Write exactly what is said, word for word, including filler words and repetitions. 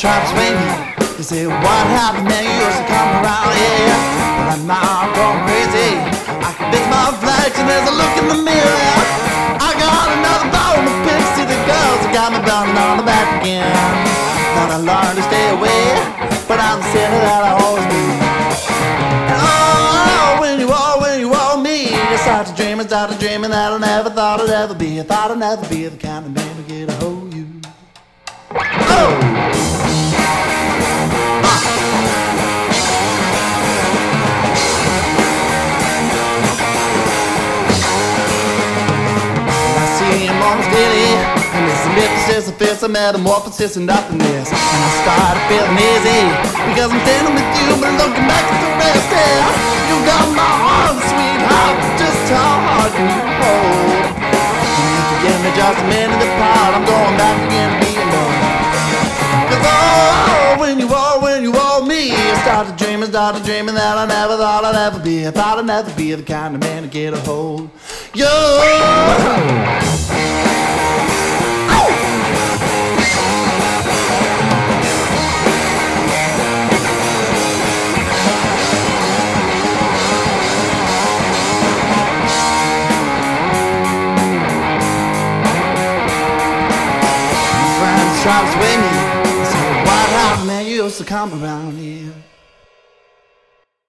try to swing me. They say, what happened, man? You used to come around here, but I'm now going crazy. I can fix my reflection as I look in the mirror. I got another bone to pick. See the girls that got me burning on the back again. Thought I learned to stay away, but I'm the sinner that I always be. And oh, when you are, when you are me, I start to dream, I start to dreaming that I never thought I'd ever be. I thought I'd never be the kind of man to get a hold of you. Oh! Almost daily, and it's a mythesis, a fist, a metamorphosis, and nothingness. And I started feeling easy because I'm standing with you, but looking back at the rest. Yeah, you got my heart, sweetheart, just how hard can you hold? And if you give me just a minute apart, I'm going back again to be alone. Cause oh, when you are, when you are me, I started dreaming, started dreaming that I never thought I'd ever be. I thought I'd never be the kind of man to get a hold. Yo! Try to sway me. So what happened, man? You used to come around here.